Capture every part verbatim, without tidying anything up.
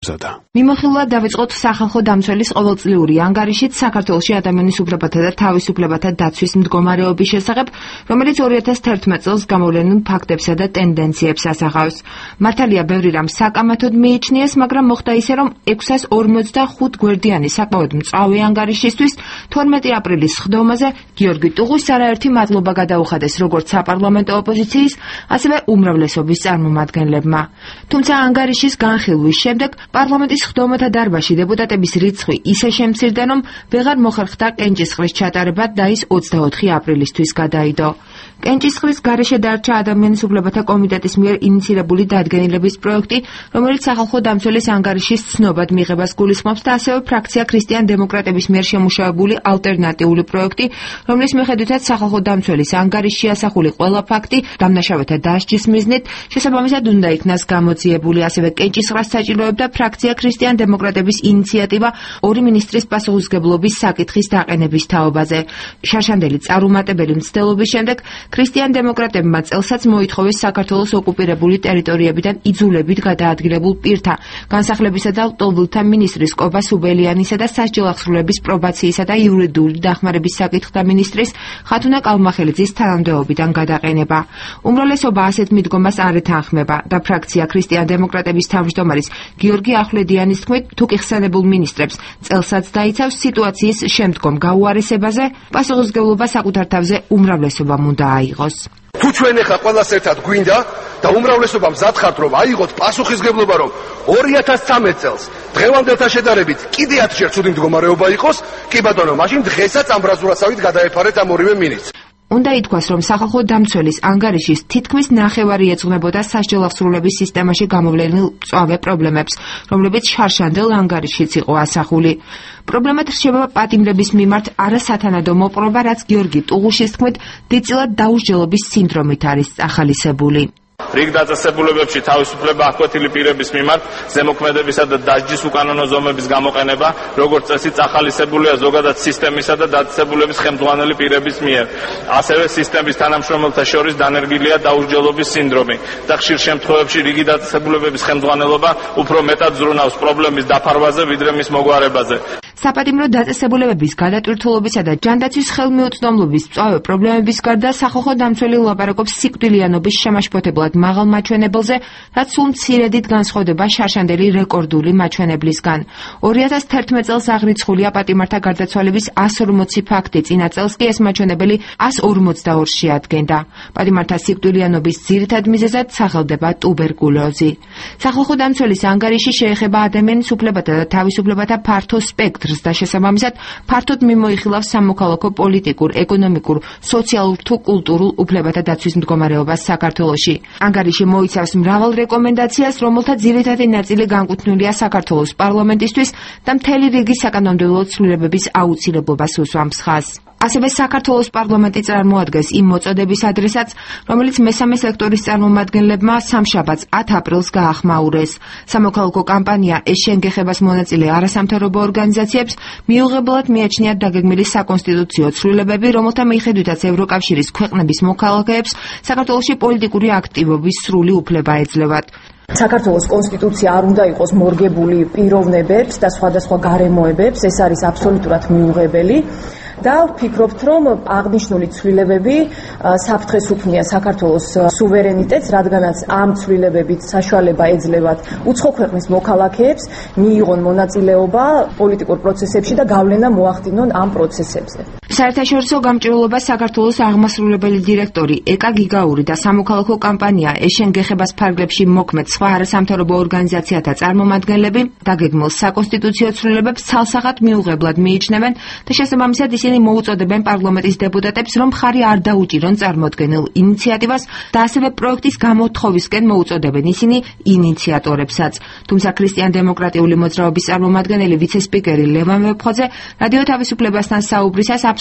აბზადა. მიმოხილვად დავიწყოთ სახალხო დამცველის ყოველწლიური ანგარიშით საქართველოში ადამიანის უფლებათა და თავისუფლებათა დაცვის მდგომარეობის შესახებ, რომელიც ორი ათას თერთმეტ წელს გამოვლენილ ფაქტებსა და ტენდენციებს ასახავს. მართალია, ბევრი რამ საკამათოდ მიიჩნიეს, მაგრამ მოხდა ისე, რომ ექვსას ორმოცდახუთ გვერდიანი საკმაოდ მწვავე ანგარიშისთვის თორმეტი აპრილის სხდომაზე გიორგი ტუღუს არაერთი მადლობა გადაუხადეს როგორც საპარლამენტო ოპოზიციის, ასევე უმრავლესობის წარმომადგენლებმა. თუმცა ანგარიშის განხილვის შემდეგ პარლამენტის სხდომათა დარბაზში დეპუტატების რიცხვი ისე შემცირდა, რომ ვეღარ მოხერხდა კენჭისყრის ჩატარება და ის ოცდაოთხი აპრილისთვის გადაიდო. კენჭისყრის გარეშე დარჩა ადამიანის უფლებათა კომიტეტის მიერ ინიციირებული დადგენილების პროექტი, რომელიც სახალხო დამცველის ანგარიშის ცნობად მიღებას გულისხმობს და ასევე ფრაქცია ქრისტიან დემოკრატების მიერ შემუშავებული ალტერნატიული პროექტი, რომლის მიხედვითაც სახალხო დამცველის ანგარიშში ასახული ყველა ფაქტი დამნაშავეთა დასჯის მიზნით შესაბამისად უნდა იქნას გამოძიებული. ასევე კენჭისყრას საჭიროებდა ფრაქცია ქრისტიან დემოკრატების ინიციატივა ორი მინისტრის პასუხისმგებლობის საკითხის დაყენების თაობაზე. შარშანდელი წარუმატებელი მცდელობის შემდეგ ქრისტიან დემოკრატებმა წელსაც მოითხოვეს საქართველოს ოკუპირებული ტერიტორიებიდან იძულებით გადაადგილებულ პირთა, განსახლებისა და ლტოლვილთა მინისტრის კობა სუბელიანისა და სასჯელ აღსრულების პრობაციისა და იურიდიული დახმარების საკითხთა მინისტრის ხათუნა კალმახელიძის თანამდებობიდან გადაყენება. უმრავლესობა ასეთ მიდგომას არ ეთანხმება და ფრაქცია ქრისტიან დემოკრატების თავმჯდომარის გიორგი ახვლედიანის თქმით, თუ კი ხსენებულ მინისტრებს წელსაც დაიცავს სიტუაციის შემდგომ გაუარესებაზე, პასუხისმგებლობა საკუთარ თავზე უმრავლესობამ უნდა აიღოს. თუ ჩვენ ახლა ყველას ერთად გვინდა და უმრავლესობა მზად ხართ, რომ აიღოთ პასუხისმგებლობა, რომ ორი ათას ცხრამეტ წელს დღევანდელთან შედარებით კიდე ათჯერ ცუდი მდგომარეობა იყოს, კი ბატონო, მაშინ დღესაც ამბრაზურასავით გადაეფარეთ ამ ორივე მინისტრს. უნდა ითქვას, რომ სახალხო დამცველის ანგარიშის თითქმის ნახევარი ეძღვნებოდა სასჯელ აღსრულების სისტემაში გამოვლენილ მწვავე პრობლემებს, რომლებიც შარშანდელ ანგარიშიც იყო ასახული. პრობლემად რჩება პატიმრების მიმართ არასათანადო მოპყრობა, რაც გიორგი ტუღუშის თქმით, დიდწილად დაუსჯელობის სინდრომით არის ახალისებული. რიგ დაწესებულებებში თავისუფლება აღკვეთილი პირების მიმართ ზემოქმედებისა და დასჯის უკანონო ზომების გამოყენება, როგორც წესი წახალისებულია ზოგადად სისტემისა და დაწესებულების ხელმძღვანელი პირების მიერ. ასევე სისტემის თანამშრომელთა შორის დანერგილია დაუსჯელობის სინდრომი და ხშირ შემთხვევებში რიგი დაწესებულებების ხელმძღვანელობა უფრო მეტად ზრუნავს პრობლემის დაფარვაზე, ვიდრე მის მოგვარებაზე. საპატიმრო დაწესებულებების გადატვირთულობისა და ჯანდაცვის ხელმიუწვდომლობის მწვავე პრობლემების გარდა სახალხო დამცველი ლაპარაკობს სიკვდილიანობის შემაშფოთებლად მაღალ მაჩვენებელზე, რაც სულ მცირედით განსხვავდება შარშანდელი რეკორდული მაჩვენებლისგან. ორი ათას თერთმეტ წელს აღრიცხულია პატიმართა გარდაცვალების εκατს ორმოცი ფაქტი, წინა წელს კი ეს მაჩვენებელი εκατს ორმოცდაორში ადგენდა. პატიმართა სიკვდილიანობის ძირითად მიზეზად სახელდება ტუბერკულოზი. სახალხო დამცველის ანგარიში შეეხება ადამიანის უფლებათა და თავისუფლებათა ფართო სპექტრს და შესაბამისად ფართოდ მიმოიხილავს სამოქალაქო პოლიტიკურ, ეკონომიკურ, სოციალურ თუ კულტურულ უფლებათა დაცვის მდგომარეობას საქართველოში. ანგარიში მოიცავს მრავალ რეკომენდაციას, რომელთა ძირითადი ნაწილი განკუთვნილია საქართველოს პარლამენტისთვის და მთელი რიგი საკანონმდებლო ცვლილებების აუცილებლობას უსვამს ხაზს. ასევე საქართველოს პარლამენტი წარმოადგენს იმ მოწოდების ადრესატს, რომელიც მესამე სექტორის წარმომადგენლებმა სამშაბათს ათ აპრილს გაახმაურეს. სამოქალაქო კამპანია ეს შენგეხებას მონაწილე არასამთავრობო ორგანიზაციებს მიუღებლად მიაჩნიათ დაგეგმილი საკონსტიტუციო ცვლილებები, რომელთა მიხედვითაც ევროკავშირის ქვეყნების მოქალაქეებს საქართველოში პოლიტიკური აქტივობის სრული უფლება ეძლევათ. საქართველოს კონსტიტუცია არ უნდა იყოს მორგებული პიროვნებებს და სხვადასხვა გარემოებებს, ეს არის აბსოლუტურად მიუღებელი. და ვფიქრობთ, რომ აღნიშნული ცვლილებები საფრთხეს უქმნიან საქართველოს სუვერენიტეტს, რადგანაც ამ ცვლილებებით საშუალება ეძლევათ უცხო ქვეყნის მოქალაქეებს მიიღონ მონაწილეობა პოლიტიკურ პროცესებში და გავლენა მოახდინონ ამ პროცესებზე. საერთაშორისო გამჭირვალობას საქართველოს აღმასრულებელი დირექტორი ეკა გიგაური და სამოქალაქო კამპანია ეშენ გეხებას ფარგლებში მოქმედ სხვა არასამთავრობო ორგანიზაციათა წარმომადგენლები დაგეგმილ საკონსტიტუციო ცვლილებებს ცალსახად მიუღებლად მიიჩნევენ და შესაბამისად ისინი მოუწოდებენ პარლამენტის დეპუტატებს, რომ ხარი არ დაუჭირონ წარმოდგენილ ინიციატივას და ასევე პროექტის გამოთხოვისკენ მოუწოდებენ ისინი ინიციატორებსაც. თუმცა ქრისტიან დემოკრატიული მოძრაობის წარმომადგენელი ვიცე-სპიკერი ლევან ვეფხოძე რადიო თავისუფლებასთან საუბრისას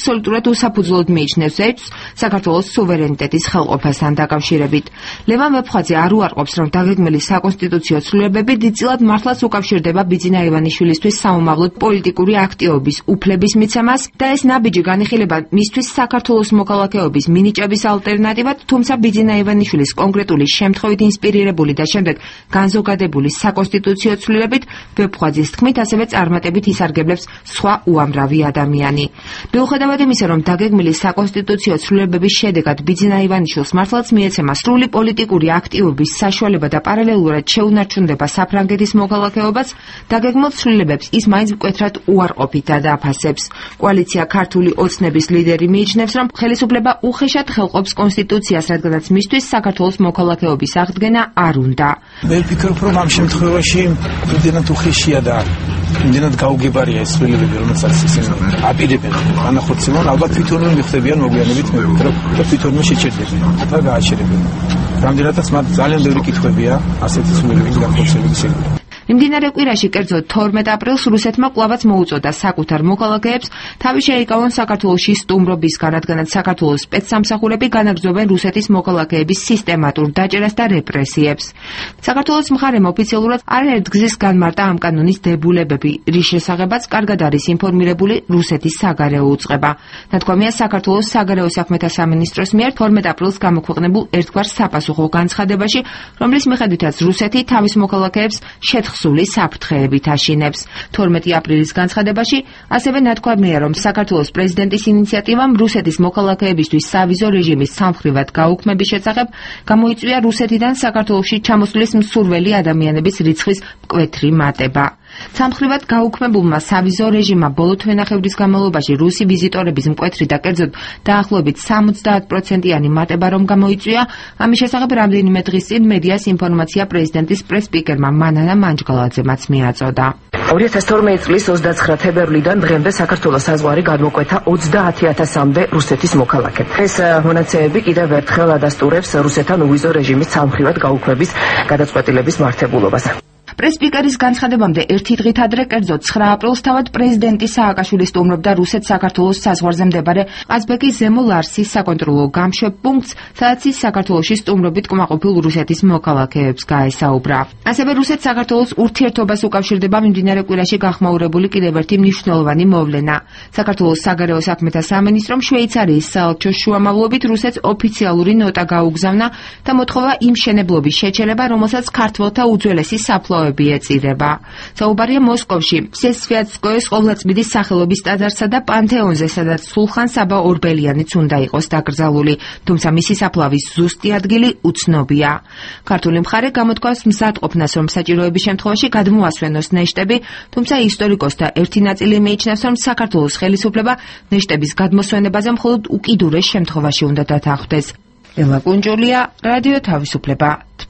აბსოლუტურად უსაფუძვლოდ მიიჩნევს ეჭვს საქართველოს სუვერენიტეტის ხელყოფასთან დაკავშირებით. ლევან ვეფხვაძე არ უარყოფს, რომ დაგეგმილი საკონსტიტუციო ცვლილებები დიდწილად მართლაც უკავშირდება ბიძინა ივანიშვილისთვის საომავლოდ პოლიტიკური აქტივობის უფლების მიცემას და ეს ნაბიჯი განიხილება მისთვის საქართველოს მოქალაქეობის მინიჭების ალტერნატივად, თუმცა ბიძინა ივანიშვილის კონკრეტული შემთხვევით ინსპირირებული და შემდეგ განზოგადებული საკონსტიტუციო ცვლილებით ვეფხვაძის თქმით ასევე წარმატებით ისარგებლებს სხვა უამრავი ადამიანი. მიუხედავად იმისა, რომ დაგეგმილი საკონსტიტუციო ცვლილებების შედეგად ბიძინა ივანიშვილს მართლაც მიეცემა სრული პოლიტიკური აქტივობის საშუალება და პარალელურად შეუნარჩუნდება საფრანგეთის მოქალაქეობაც, დაგეგმილ ცვლილებებს ის მაინც მკვეთრად უარყოფით დააფასებს. კოალიცია ქართული ოცნების ლიდერი მიიჩნევს, რომ ხელისუფლება უხეშად ხელყოფს კონსტიტუციას, რადგანაც მისთვის საქართველოს მოქალაქეობის აღდგენა არ უნდა. მე ვფიქრობ, რომ ამ შემთხვევაში იმდენად უხეშია და იმდენად გაუგებარია ეს ცვლილებები, რომელსაც ისინი აპირებენ განახორციელონ, ალბათ თვითონვე მიხდებიან მოგვიანებით, მე ვფიქრობ, და თვითონვე შეჩერდებიან და გააჩერებენ. რამდენადაც მათ ძალიან ბევრი კითხვებია ასეთი ცვლილებების განხორციელების შედეგად. მიმდინარე კვირაში, კერძოდ თორმეტ აპრილს, რუსეთმა კვლავაც მოუწოდა საკუთარ მოქალაქეებს თავი შეიკავონ საქართველოში სტუმრობისგან, რადგანაც საქართველოს სპეცსამსახურები განაგრძობენ რუსეთის მოქალაქეების სისტემატურ დაჭერას და რეპრესიებს. საქართველოს მხარემ ოფიციალურად არაერთგზის განმარტა ამ კანონის დებულებები, რის შესახებაც კარგად არის ინფორმირებული რუსეთის საგარეო უწყება. ნათქვამია საქართველოს საგარეო საქმეთა სამინისტროს მიერ თორმეტ აპრილს გამოქვეყნებულ ერთგვარ საპასუხო განცხადებაში, რომლის მიხედვითაც რუსეთი თავის მოქალაქეებს შეთხ სული საფრთხეებით აშინებს. თორმეტი აპრილის განცხადებაში ასევე ნათქვამია, რომ საქართველოს პრეზიდენტის ინიციატივამ რუსეთის მოქალაქეებისთვის სავიზო რეჟიმის სამხრივად გაუქმების შესახებ გამოიწვია რუსეთიდან საქართველოში ჩამოსვლის მსურველი ადამიანების რიცხვის მკვეთრი მატება. სამხრივად გაუქმებულმა სავიზო რეჟიმმა ბოლო თვენახევრის განმავლობაში რუსი ვიზიტორების მკვეთრი და კერძოდ დაახლოებით სამოცდაათ პროცენტიანი მატება რომ გამოიწვია, ამის შესახებ რამდენიმე დღის წინ მედიას ინფორმაცია პრეზიდენტის პრეს-სპიკერმა მანანა მანჯგალაძემაც მიაწოდა. ორი ათას თორმეტი წლის ოცდაცხრა თებერვლიდან დღემდე საქართველოს საზღვარი გადმოკვეთა ოცდაათი ათასამდე რუსეთის მოქალაქედ. ეს მონაცემები კიდევ ერთხელ ადასტურებს რუსეთთან უვიზო რეჟიმის სამხრივად გაუქმების გადაწყვეტილების მართებულობას. პრეს-სპიკერის განცხადებამდე ერთი დღით ადრე, კერძოდ ცხრა აპრილს, თავად პრეზიდენტი სააკაშვილი სტუმრობდა რუსეთ-საქართველოს საზღვარზე მდებარე ყაზბეგის ზემო ლარსის საკონტროლო გამშვებ პუნქტს, სადაც ის საქართველოში სტუმრობით კმაყოფილ რუსეთის მოქალაქეებს გაესაუბრა. ასევე რუსეთ-საქართველოს ურთიერთობას უკავშირდება მიმდინარე კვირაში გახმაურებული კიდევ ერთი მნიშვნელოვანი მოვლენა. საქართველოს საგარეო საქმეთა სამინისტრომ შვეიცარიის საელჩოს შუამავლობით რუსეთს ოფიციალური ნოტა გაუგზავნა და მოთხოვა იმ მშენებლობის შეჩერება, რომელსაც ქართველთა უძველესი საფლავები ეწირება. საუბარია მოსკოვში, ვსესვიატსკოეს ყოვლადწმიდის სახელობის ტაძარსა და პანთეონზე, სადაც სულხან საბა ორბელიანიც უნდა იყოს დაკრძალული, თუმცა მისი საფლავის ზუსტი ადგილი უცნობია. ქართული მხარე გამოთქვას მზადყოფნას, რომ საჭიროების შემთხვევაში გადმოასვენოს ნეშტები, თუმცა ისტორიკოსთა ერთი ნაწილი მიიჩნევს, რომ საქართველოს ხელისუფლება ნეშტების გადმოსვენებაზე მხოლოდ უკიდურეს შემთხვევაში უნდა დათანხმდეს. ელა კუნჯულია, რადიო თავისუფლება.